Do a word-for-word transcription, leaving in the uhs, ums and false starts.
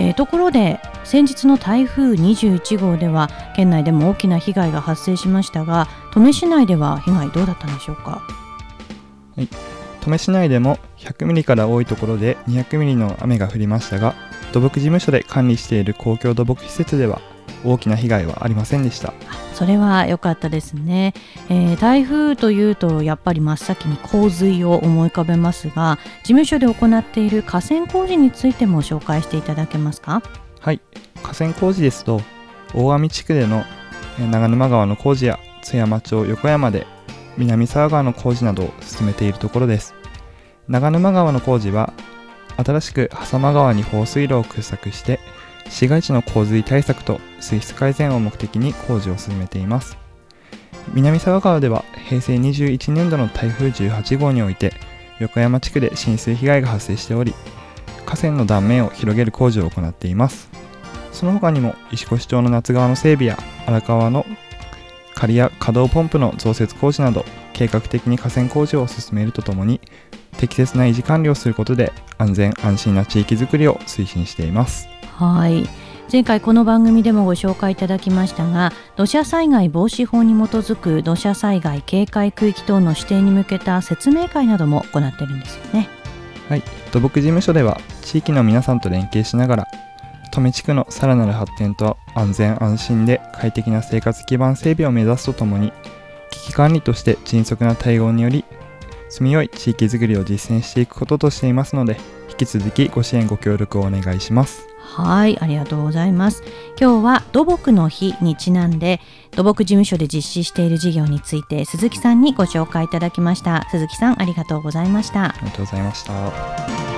えー、ところで先日の台風にじゅういちごうでは県内でも大きな被害が発生しましたが、登米市内では被害どうだったんでしょうか。 はい、登米市内でもひゃくミリから多いところでにひゃくミリの雨が降りましたが、土木事務所で管理している公共土木施設では大きな被害はありませんでした。 それは良かったですね、えー、台風というとやっぱり真っ先に洪水を思い浮かべますが、事務所で行っている河川工事についても紹介していただけますか。 はい、河川工事ですと大網地区での長沼川の工事や津山町横山で南沢川の工事などを進めているところです。長沼川の工事は新しく狭間川に放水路を掘削して市街地の洪水対策と水質改善を目的に工事を進めています。南沢川ではへいせいにじゅういちねんどの台風じゅうはちごうにおいて横山地区で浸水被害が発生しており、河川の断面を広げる工事を行っています。その他にも石越町の夏川の整備や荒川の仮や可動ポンプの増設工事など計画的に河川工事を進めるとともに、適切な維持管理をすることで安全安心な地域づくりを推進しています。 はい、前回この番組でもご紹介いただきましたが、土砂災害防止法に基づく土砂災害警戒区域等の指定に向けた説明会なども行っているんですよね。 はい、土木事務所では地域の皆さんと連携しながら登米地区のさらなる発展と安全安心で快適な生活基盤整備を目指すとともに、危機管理として迅速な対応により住みよい地域づくりを実践していくこととしていますので、引き続きご支援ご協力をお願いします。 はい、ありがとうございます。今日は土木の日にちなんで土木事務所で実施している事業について鈴木さんにご紹介いただきました。鈴木さん、ありがとうございました。 ありがとうございました。